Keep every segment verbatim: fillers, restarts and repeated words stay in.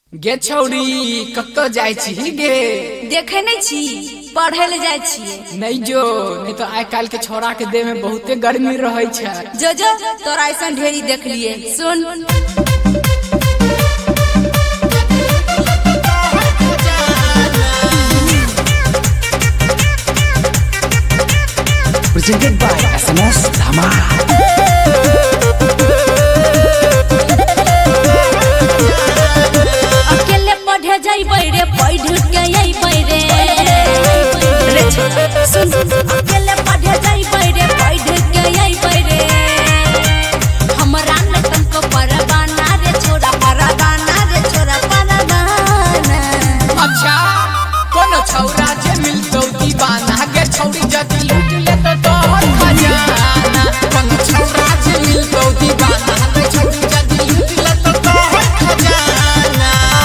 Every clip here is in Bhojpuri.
गे छौरी कत्तो जाय छी गे देखे नहीं छी पढ़े ले जाय छी नहीं जो नहीं तो आइ काल के छोरा के देह में बहुते गर्मी रहै छै जो जो तोरा ऐसा ढेरी देख लिए सुन presented by S M S Dhamal रे पढ़ के यही पढ़े रे सुन अकेले पढ़े जाई रे पढ़ के यही पढ़े हमरा न तुमको परवाना रे छोरा परवाना रे छोरा परवाना अच्छा कोनो छौरा जे मिलतो दीवाना गे छौरी जदी लूट ले तो तोहर खजाना कोनो छौरा जे मिलतो दीवाना गे छौरी जदी लूट ले तो तोहर खजाना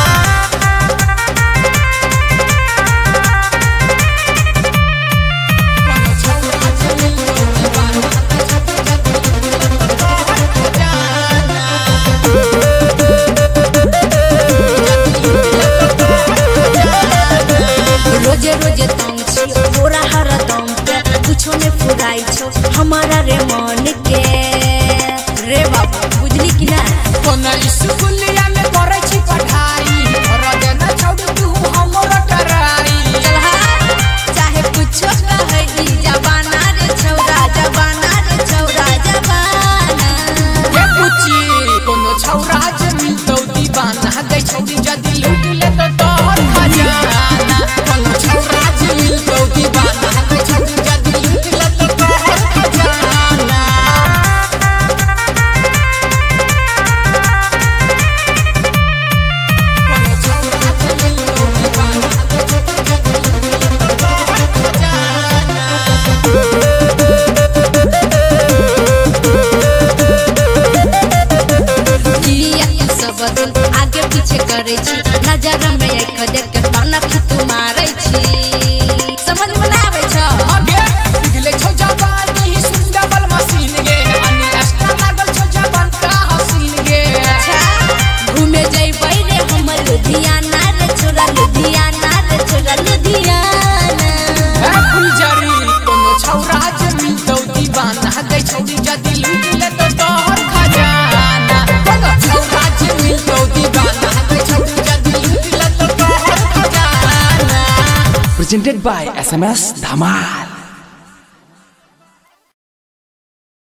रोजे रोजे तंग छी तोरा हर दम पे कुछो ने फुराई छो हमारा रे मन के रे बाबू बुझली कि ना कोना स्कूलिया में करे छी पढ़ाई रोजे न छोड़ तू हमर कराई चल हा चाहे कुछो कहे ई जवाना रे छौरा जवाना रे छौरा जवाना के पूछी कोनो छौरा जे मिलतो दीवाना गे छौरी जदी लूट ले तो तोहर खजाना कोनो छौरा जे मिलतो दीवाना गे छौरी जदी लूट ले तो तोहर खजाना कोनो छौरा जे मिलतो दीवाना गे छौरी जदी लूट ले तो तोहर खजाना सब दिन आगे पीछे करे छी नजर में एक देख के तनक तू मारै छी समझ में ना आबै छ आगे दिले छौ जवानी सुंदर बल मशीन गे अनि एक्स्ट्रा लागल छौ जवान का हसीन गे अच्छा घूमे जइबै रे हमर लुधियाना रे छोरा लुधियाना रे छोरा लुधियाना ए फुलझड़ी कोनो छौरा जे मिलतो दीवाना गे छौरी जदी लूट ले तो तोहर खजाना कोनो छौरा जे मिलतो दीवाना गे छौरी जदी लूट ले तो तोहर खजाना presented by S M S Dhamal